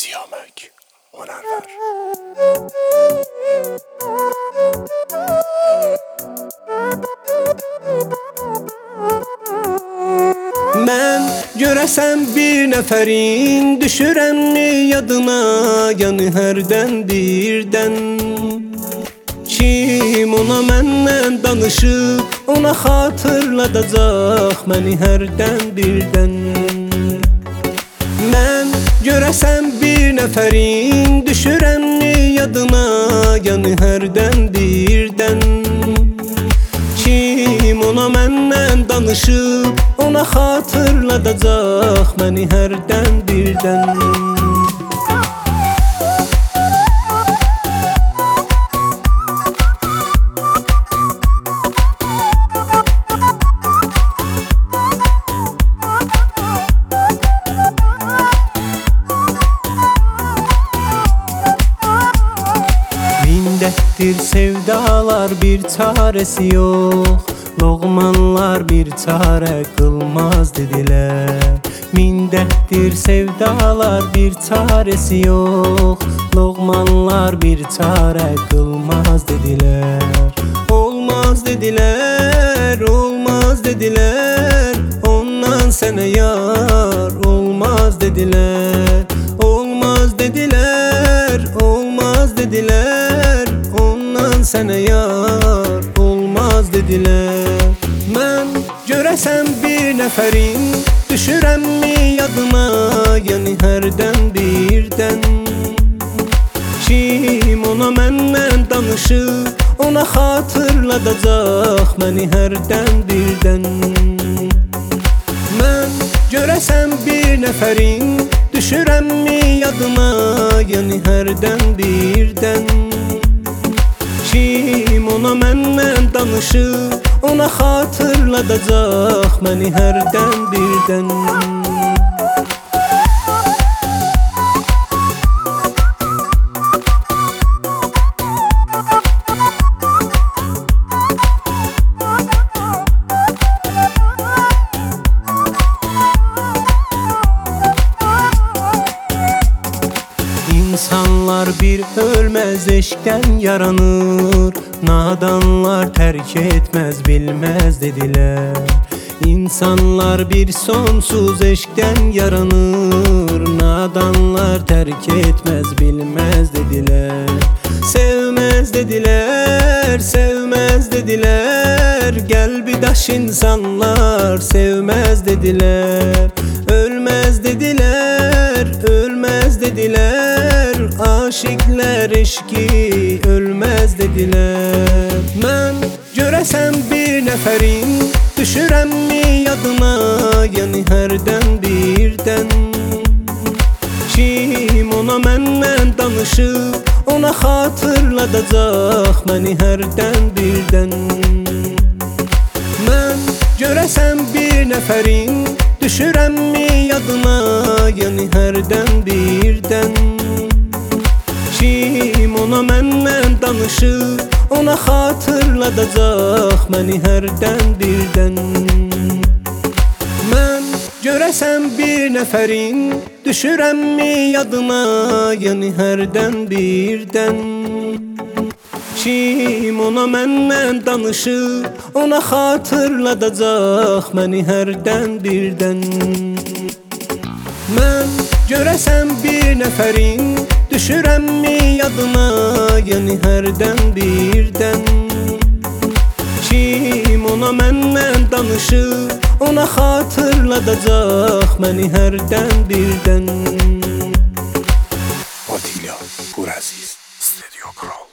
Siyamek Honerver. Mən görəsən bir nəfərin düşürəmmi yadına, yanı hərdən birdən. Kim ona məndən danışıb, ona xatırladacaq məni hərdən birdən. Mən görəsən bir nəfərin düşürəmmi yadına, yanı hərdən birdən. Kim ona məndən danışıb, ona xatırladacaq məni hərdən birdən. Mindətdir sevdalar, bir çarəsi yox. Loğmanlar bir çarə qılmaz dedilər. Mindətdir sevdalar, bir çarəsi yox. Loğmanlar bir çarə qılmaz dedilər. Olmaz dedilər, olmaz dedilər. Ondan sənə yar olmaz dedilər. Olmaz dedilər, olmaz dedilər. Ondan sənə yar olmaz dedilər. Mən görəsən bir nəfərin düşürəmmi yadına, yəni hərdən birdən. Kim ona məndən danışıb, ona xatırladacaq məni hərdən birdən. Mən görəsən bir nəfərin düşürəmmi yadına, yəni hərdən birdən. Kim ona məndən danışıb, ona xatırladacaq məni hərdən birdən. İnsanlar bir ölməz eşqdən yaranır. Nadanlar tərk etməz bilməz dedilər. İnsanlar bir sonsuz eşqdən yaranır. Nadanlar tərk etməz bilməz dedilər. Sevməz dedilər, sevməz dedilər. Qəlbi daş insanlar sevməz dedilər. Ölməz dedilər, ölməz dedilər. Aşıqlər eşqi ölməz dedilər. Mən görəsən bir nəfərin düşürəmmi yadına, yəni hərdən birdən. Kim ona məndən danışıb, ona xatırladacaq məni hərdən birdən. Mən görəsən bir nəfərin düşürəmmi yadına, yəni hərdən birdən. Kim ona məndən danışıb, ona xatırladacaq məni hərdən birdən. Mən görəsən bir nəfərin düşürəmmi yadına, yəni hərdən birdən. Kim ona məndən danışıb, ona xatırladacaq məni hərdən birdən. Mən görəsən bir nəfərin düşürəmmi yadına, yəni hərdən birdən. Kim ona məndən danışıb, ona xatırladacaq məni hərdən birdən. Atilla Buraziz Studio Kral.